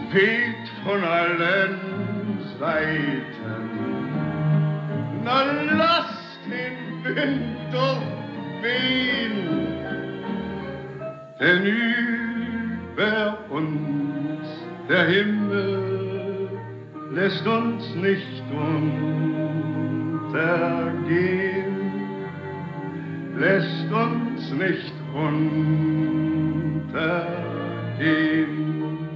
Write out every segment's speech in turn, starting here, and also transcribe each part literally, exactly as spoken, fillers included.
weht von allen Seiten. Na, lass den Wind doch wehen, denn über uns der Himmel lässt uns nicht untergehen, lässt uns nicht untergehen.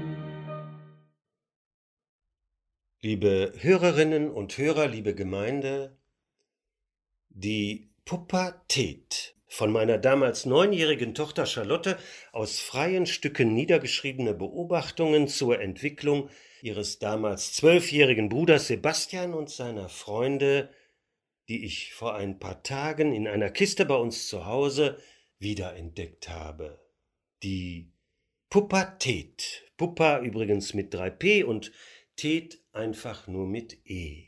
Liebe Hörerinnen und Hörer, liebe Gemeinde, die Pubertät, von meiner damals neunjährigen Tochter Charlotte aus freien Stücken niedergeschriebene Beobachtungen zur Entwicklung ihres damals zwölfjährigen Bruders Sebastian und seiner Freunde, die ich vor ein paar Tagen in einer Kiste bei uns zu Hause wiederentdeckt habe. Die Pubertät, Puppa übrigens mit drei P und Tät einfach nur mit E.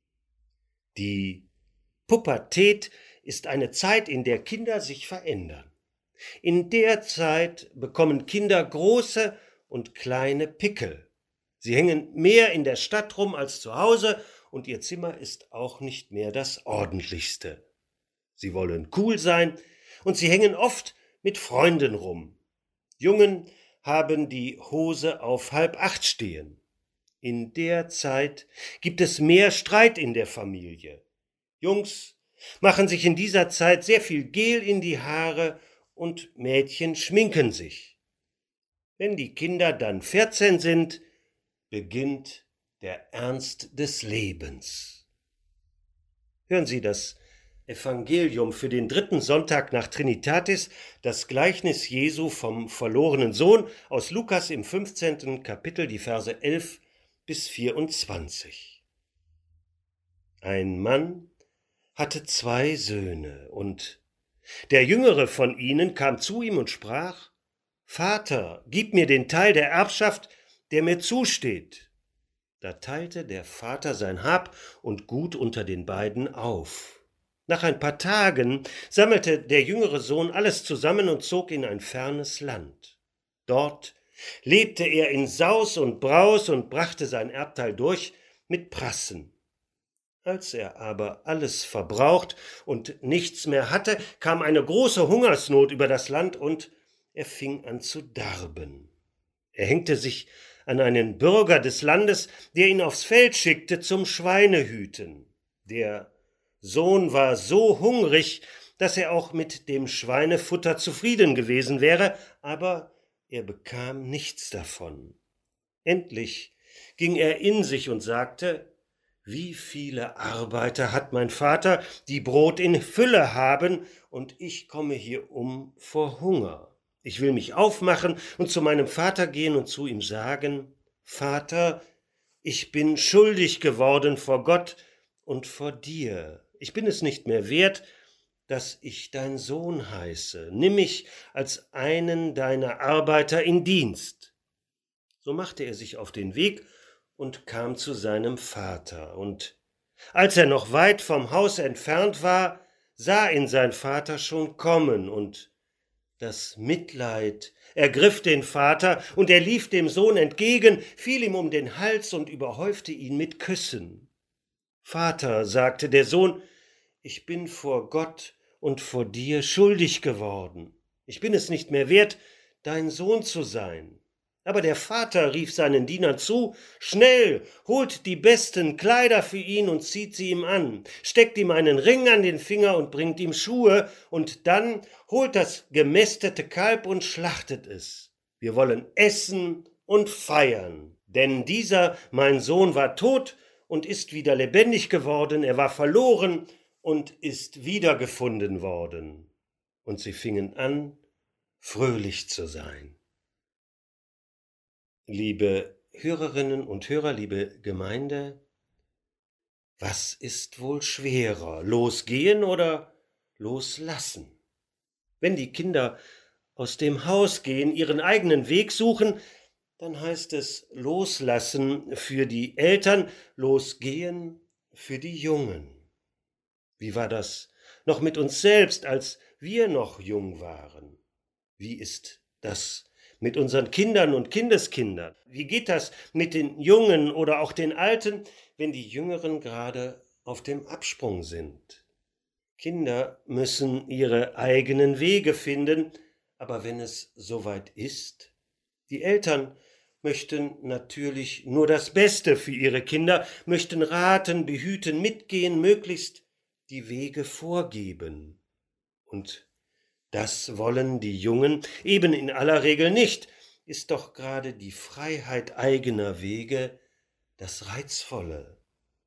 Die Pubertät ist eine Zeit, in der Kinder sich verändern. In der Zeit bekommen Kinder große und kleine Pickel. Sie hängen mehr in der Stadt rum als zu Hause und ihr Zimmer ist auch nicht mehr das ordentlichste. Sie wollen cool sein und sie hängen oft mit Freunden rum. Jungen haben die Hose auf halb acht stehen. In der Zeit gibt es mehr Streit in der Familie. Jungs machen sich in dieser Zeit sehr viel Gel in die Haare und Mädchen schminken sich. Wenn die Kinder dann vierzehn sind, beginnt der Ernst des Lebens. Hören Sie das Evangelium für den dritten Sonntag nach Trinitatis, das Gleichnis Jesu vom verlorenen Sohn aus Lukas im fünfzehnten Kapitel, die Verse elf bis vierundzwanzig. Ein Mann hatte zwei Söhne, und der jüngere von ihnen kam zu ihm und sprach: Vater, gib mir den Teil der Erbschaft, der mir zusteht. Da teilte der Vater sein Hab und Gut unter den beiden auf. Nach ein paar Tagen sammelte der jüngere Sohn alles zusammen und zog in ein fernes Land. Dort lebte er in Saus und Braus und brachte sein Erbteil durch mit Prassen. Als er aber alles verbraucht und nichts mehr hatte, kam eine große Hungersnot über das Land und er fing an zu darben. Er hängte sich an einen Bürger des Landes, der ihn aufs Feld schickte zum Schweinehüten. Der Sohn war so hungrig, dass er auch mit dem Schweinefutter zufrieden gewesen wäre, aber er bekam nichts davon. Endlich ging er in sich und sagte: Wie viele Arbeiter hat mein Vater, die Brot in Fülle haben, und ich komme hier um vor Hunger. Ich will mich aufmachen und zu meinem Vater gehen und zu ihm sagen: Vater, ich bin schuldig geworden vor Gott und vor dir. Ich bin es nicht mehr wert, dass ich dein Sohn heiße. Nimm mich als einen deiner Arbeiter in Dienst. So machte er sich auf den Weg und kam zu seinem Vater. Und als er noch weit vom Haus entfernt war, sah ihn sein Vater schon kommen, und das Mitleid ergriff den Vater, und er lief dem Sohn entgegen, fiel ihm um den Hals und überhäufte ihn mit Küssen. Vater, sagte der Sohn, ich bin vor Gott und vor dir schuldig geworden. Ich bin es nicht mehr wert, dein Sohn zu sein. Aber der Vater rief seinen Dienern zu: Schnell, holt die besten Kleider für ihn und zieht sie ihm an, steckt ihm einen Ring an den Finger und bringt ihm Schuhe, und dann holt das gemästete Kalb und schlachtet es. Wir wollen essen und feiern, denn dieser, mein Sohn, war tot und ist wieder lebendig geworden, er war verloren und ist wiedergefunden worden. Und sie fingen an, fröhlich zu sein. Liebe Hörerinnen und Hörer, liebe Gemeinde, was ist wohl schwerer, losgehen oder loslassen? Wenn die Kinder aus dem Haus gehen, ihren eigenen Weg suchen, dann heißt es loslassen für die Eltern, losgehen für die Jungen. Wie war das noch mit uns selbst, als wir noch jung waren? Wie ist das mit unseren Kindern und Kindeskindern? Wie geht das mit den Jungen oder auch den Alten, wenn die Jüngeren gerade auf dem Absprung sind? Kinder müssen ihre eigenen Wege finden, aber wenn es soweit ist, die Eltern möchten natürlich nur das Beste für ihre Kinder, möchten raten, behüten, mitgehen, möglichst die Wege vorgeben. Und das wollen die Jungen eben in aller Regel nicht, ist doch gerade die Freiheit eigener Wege das Reizvolle.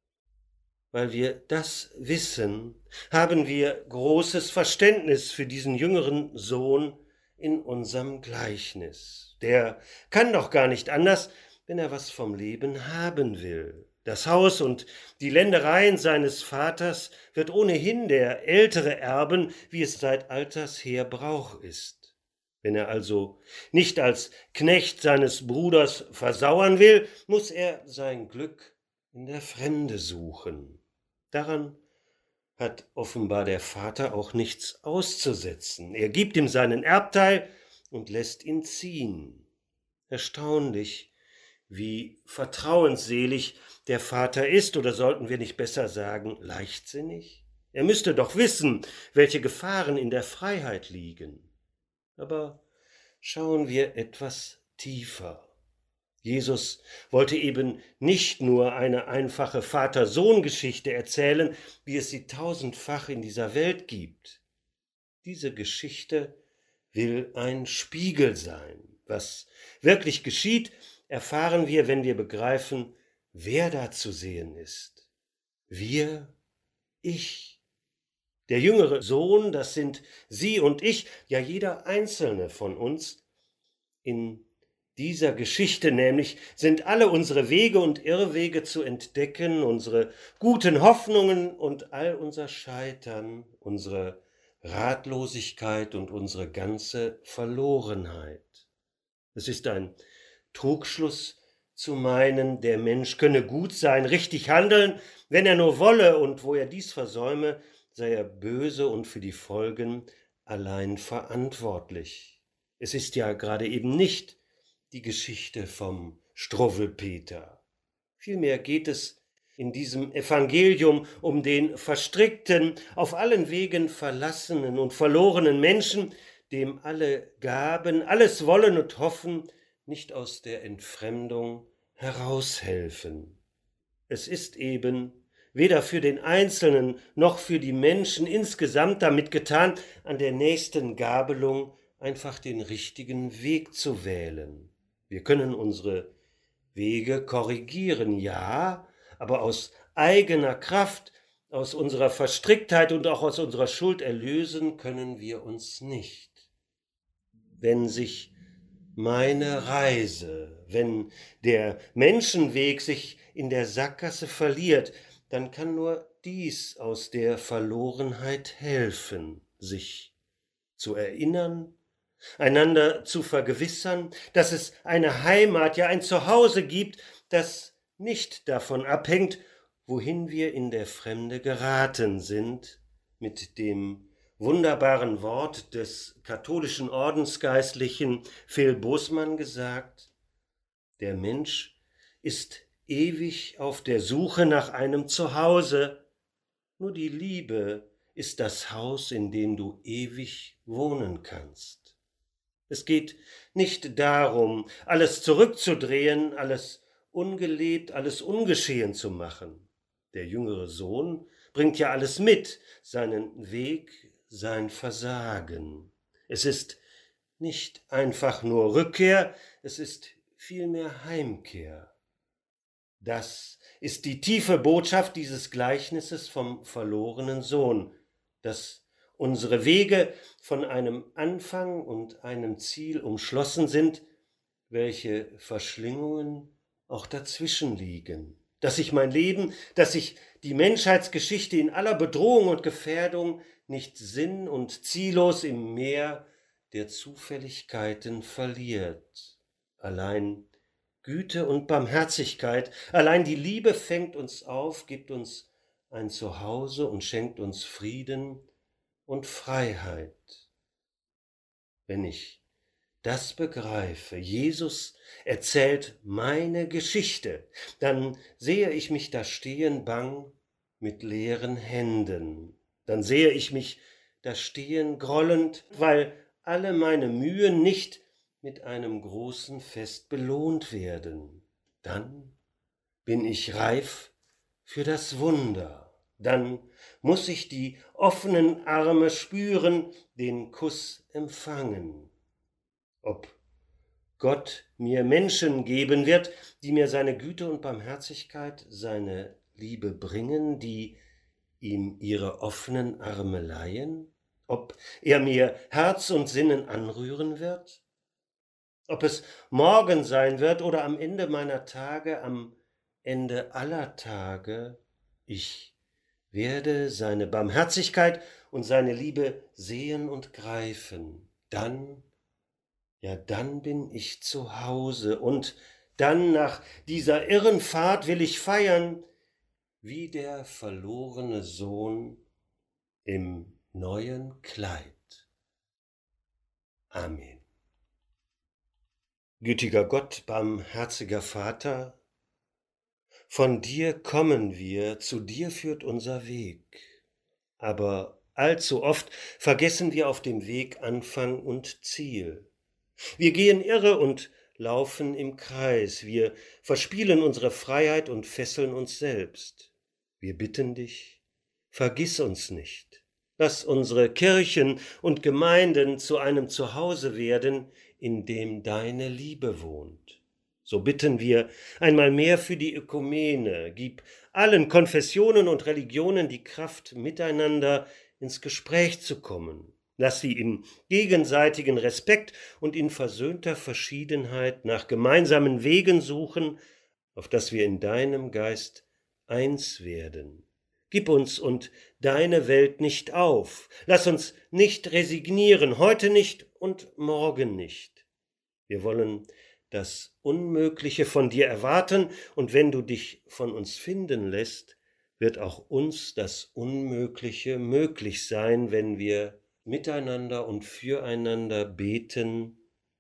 Weil wir das wissen, haben wir großes Verständnis für diesen jüngeren Sohn in unserem Gleichnis. Der kann doch gar nicht anders, wenn er was vom Leben haben will. Das Haus und die Ländereien seines Vaters wird ohnehin der Ältere erben, wie es seit alters her Brauch ist. Wenn er also nicht als Knecht seines Bruders versauern will, muss er sein Glück in der Fremde suchen. Daran hat offenbar der Vater auch nichts auszusetzen. Er gibt ihm seinen Erbteil und lässt ihn ziehen. Erstaunlich, wie vertrauensselig der Vater ist, oder sollten wir nicht besser sagen, leichtsinnig? Er müsste doch wissen, welche Gefahren in der Freiheit liegen. Aber schauen wir etwas tiefer. Jesus wollte eben nicht nur eine einfache Vater-Sohn-Geschichte erzählen, wie es sie tausendfach in dieser Welt gibt. Diese Geschichte will ein Spiegel sein. Was wirklich geschieht, erfahren wir, wenn wir begreifen, wer da zu sehen ist. Wir, ich. Der jüngere Sohn, das sind Sie und ich, ja jeder einzelne von uns. In dieser Geschichte nämlich sind alle unsere Wege und Irrwege zu entdecken, unsere guten Hoffnungen und all unser Scheitern, unsere Ratlosigkeit und unsere ganze Verlorenheit. Es ist ein Trugschluss zu meinen, der Mensch könne gut sein, richtig handeln, wenn er nur wolle, und wo er dies versäume, sei er böse und für die Folgen allein verantwortlich. Es ist ja gerade eben nicht die Geschichte vom Struwwelpeter. Vielmehr geht es in diesem Evangelium um den verstrickten, auf allen Wegen verlassenen und verlorenen Menschen, dem alle Gaben, alles Wollen und Hoffen nicht aus der Entfremdung heraushelfen. Es ist eben weder für den Einzelnen noch für die Menschen insgesamt damit getan, an der nächsten Gabelung einfach den richtigen Weg zu wählen. Wir können unsere Wege korrigieren, ja, aber aus eigener Kraft, aus unserer Verstricktheit und auch aus unserer Schuld erlösen können wir uns nicht. Wenn sich meine Reise, wenn der Menschenweg sich in der Sackgasse verliert, dann kann nur dies aus der Verlorenheit helfen, sich zu erinnern, einander zu vergewissern, dass es eine Heimat, ja ein Zuhause gibt, das nicht davon abhängt, wohin wir in der Fremde geraten sind, mit dem wunderbaren Wort des katholischen Ordensgeistlichen Phil Bosman gesagt: Der Mensch ist ewig auf der Suche nach einem Zuhause, nur die Liebe ist das Haus, in dem du ewig wohnen kannst. Es geht nicht darum, alles zurückzudrehen, alles ungelebt, alles ungeschehen zu machen. Der jüngere Sohn bringt ja alles mit, seinen Weg, sein Versagen. Es ist nicht einfach nur Rückkehr, es ist vielmehr Heimkehr. Das ist die tiefe Botschaft dieses Gleichnisses vom verlorenen Sohn, dass unsere Wege von einem Anfang und einem Ziel umschlossen sind, welche Verschlingungen auch dazwischen liegen. Dass sich mein Leben, dass sich die Menschheitsgeschichte in aller Bedrohung und Gefährdung nicht sinn- und ziellos im Meer der Zufälligkeiten verliert. Allein Güte und Barmherzigkeit, allein die Liebe fängt uns auf, gibt uns ein Zuhause und schenkt uns Frieden und Freiheit. Wenn ich das begreife, Jesus erzählt meine Geschichte, dann sehe ich mich da stehen bang mit leeren Händen. Dann sehe ich mich da stehen grollend, weil alle meine Mühen nicht mit einem großen Fest belohnt werden. Dann bin ich reif für das Wunder. Dann muss ich die offenen Arme spüren, den Kuss empfangen. Ob Gott mir Menschen geben wird, die mir seine Güte und Barmherzigkeit, seine Liebe bringen, die ihm ihre offenen Arme leihen? Ob er mir Herz und Sinnen anrühren wird? Ob es morgen sein wird oder am Ende meiner Tage, am Ende aller Tage, ich werde seine Barmherzigkeit und seine Liebe sehen und greifen. Dann, ja dann bin ich zu Hause und dann nach dieser irren Fahrt will ich feiern, wie der verlorene Sohn im neuen Kleid. Amen. Gütiger Gott, barmherziger Vater, von dir kommen wir, zu dir führt unser Weg. Aber allzu oft vergessen wir auf dem Weg Anfang und Ziel. Wir gehen irre und laufen im Kreis, wir verspielen unsere Freiheit und fesseln uns selbst. Wir bitten dich, vergiss uns nicht. Lass unsere Kirchen und Gemeinden zu einem Zuhause werden, in dem deine Liebe wohnt. So bitten wir einmal mehr für die Ökumene. Gib allen Konfessionen und Religionen die Kraft, miteinander ins Gespräch zu kommen. Lass sie im gegenseitigen Respekt und in versöhnter Verschiedenheit nach gemeinsamen Wegen suchen, auf dass wir in deinem Geist eins werden. Gib uns und deine Welt nicht auf. Lass uns nicht resignieren, heute nicht und morgen nicht. Wir wollen das Unmögliche von dir erwarten, und wenn du dich von uns finden lässt, wird auch uns das Unmögliche möglich sein, wenn wir miteinander und füreinander beten.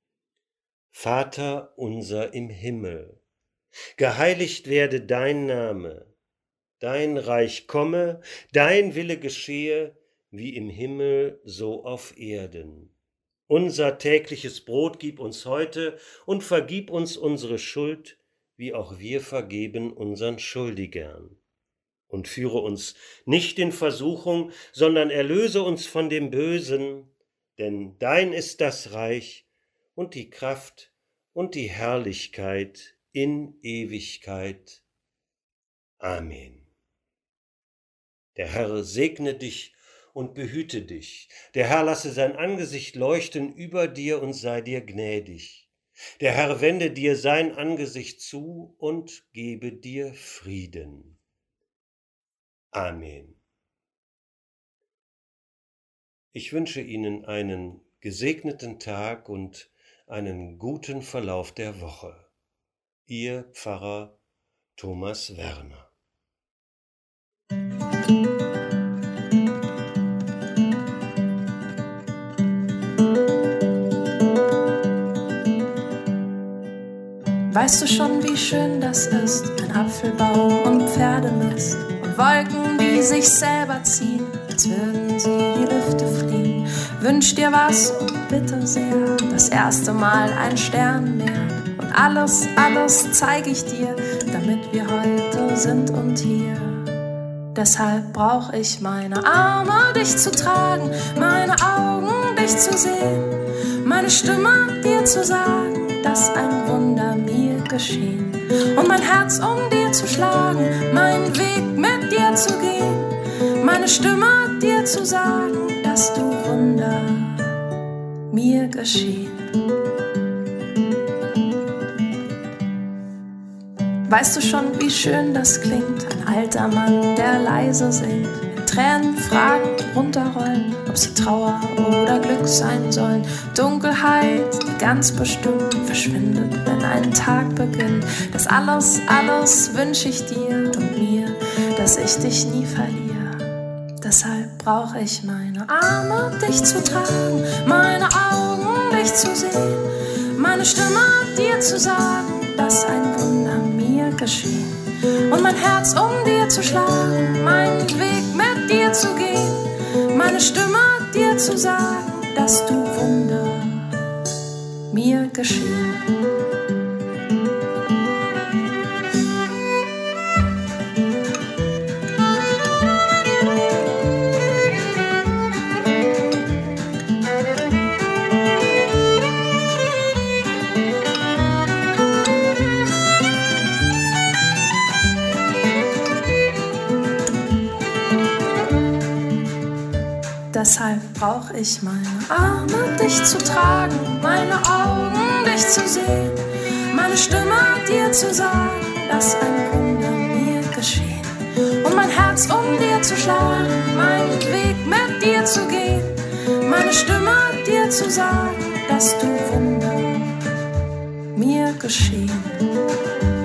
Vater unser im Himmel, geheiligt werde dein Name, dein Reich komme, dein Wille geschehe, wie im Himmel, so auf Erden. Unser tägliches Brot gib uns heute und vergib uns unsere Schuld, wie auch wir vergeben unseren Schuldigern. Und führe uns nicht in Versuchung, sondern erlöse uns von dem Bösen, denn dein ist das Reich und die Kraft und die Herrlichkeit in Ewigkeit. Amen. Der Herr segne dich und behüte dich. Der Herr lasse sein Angesicht leuchten über dir und sei dir gnädig. Der Herr wende dir sein Angesicht zu und gebe dir Frieden. Amen. Ich wünsche Ihnen einen gesegneten Tag und einen guten Verlauf der Woche. Ihr Pfarrer Thomas Werner. Weißt du schon, wie schön das ist, ein Apfelbaum und Pferdemist und Wolken, die sich selber ziehen, als würden sie die Lüfte fliehen. Wünsch dir was und bitte sehr, das erste Mal ein Sternenmeer. Und alles, alles zeig ich dir, damit wir heute sind und hier. Deshalb brauch ich meine Arme, dich zu tragen, meine Augen, dich zu sehen, meine Stimme, dir zu sagen, dass ein Wunder mir geschehen. Und mein Herz, um dir zu schlagen, meinen Weg mit dir zu gehen, meine Stimme, dir zu sagen, dass du Wunder mir geschehen. Weißt du schon, wie schön das klingt, ein alter Mann, der leise singt, in Tränen fragend runterrollen, ob sie Trauer oder Glück sein sollen. Dunkelheit, die ganz bestimmt verschwindet, wenn ein Tag beginnt. Das alles, alles wünsch ich dir und mir, dass ich dich nie verliere. Deshalb brauche ich meine Arme, dich zu tragen, meine Augen, dich zu sehen, meine Stimme dir zu sagen, dass ein Wunder mir geschehen. Und mein Herz um dir zu schlagen, meinen Weg mit dir zu gehen, meine Stimme dir zu sagen, dass du Wunder mir geschehen. Deshalb brauch ich meine Arme, dich zu tragen, meine Augen, dich zu sehen, meine Stimme dir zu sagen, dass ein Wunder mir geschehen. Und mein Herz um dir zu schlagen, meinen Weg mit dir zu gehen, meine Stimme dir zu sagen, dass du Wunder mir geschehen.